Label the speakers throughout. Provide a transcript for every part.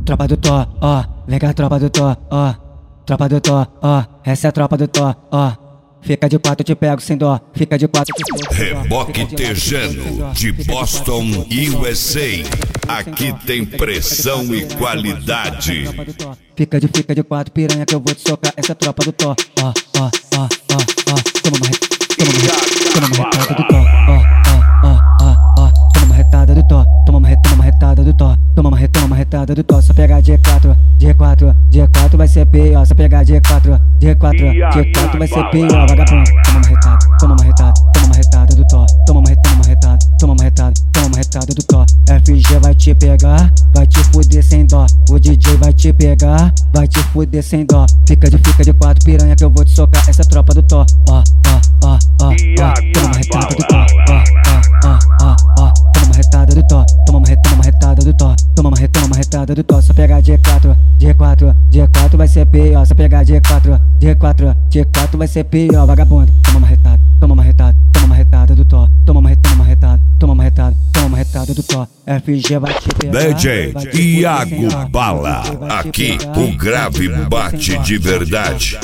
Speaker 1: Tropa do Tó, ó, vem cá tropa do Tó, ó. Tropa do Tó, ó, essa é a tropa do Tó, ó. Fica de quatro, te pego sem dó. Fica de quatro, te pego sem dó.
Speaker 2: Reboque Tejano, de Boston, USA. Aqui tem pressão e qualidade.
Speaker 1: Fica de quatro, piranha, que eu vou te socar. Essa é a tropa do Tó, ó, ó, ó, ó, ó. Toma uma retada do Tó, ó, ó, ó, ó. Toma uma retada do Tó, toma uma retada do Tó. Toma uma retada do Tó. Só pegar G4, G4 vai ser pior. Só pegar G4 vai ser pior, vagabundo. Toma uma retada do Tó. Toma uma retada do Tó. FG vai te pegar, vai te fuder sem dó. O DJ vai te pegar, vai te fuder sem dó. Fica de quatro, piranha, que eu vou te socar. Essa é a tropa do Tó, ó, ó, ó, ó, ó. Toma uma retada do Tó, ó, ó, ó, ó. Toma uma retada do Tó, toma uma retada do Tó. Toma uma retada do Tó. Só pegar G4 vai ser pior. Só pegar G4 vai ser pior, vagabundo. Toma uma retada do Tó. Toma uma retada do Tó. FG vai te pegar.
Speaker 2: DJ Iago Bala, aqui o grave bate de verdade.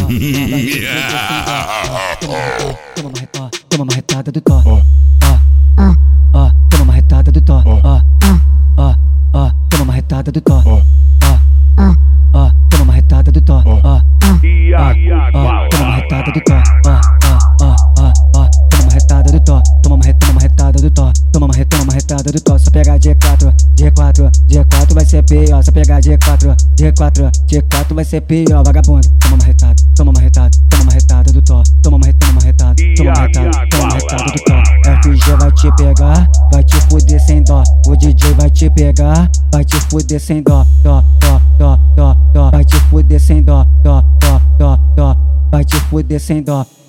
Speaker 1: Toma uma retada do Tó, ó, ó, ó. Toma uma retada do Tó, ó, ó, ó. Toma uma retada do Tó, ó, ó, ó. Toma uma retada do Tó, ó, ó, ó. Toma uma retada do Tó, ó, ó, ó, ó. Toma uma retada do Tó, toma uma retada do Tó. Toma uma retada do Tó. Só pegar G4 vai ser pior. Só pegar G4 vai ser pior, vagabundo. Toma uma retada do Tó. Toma uma retada do Tó. FG vai te pegar, vai te fuder sem dó. O DJ vai te pegar, vai te fuder sem dó. Dó, dó, dó, dó, dó. Vai te fuder sem dó. Dó, dó, dó, dó. Vai te fuder sem dó.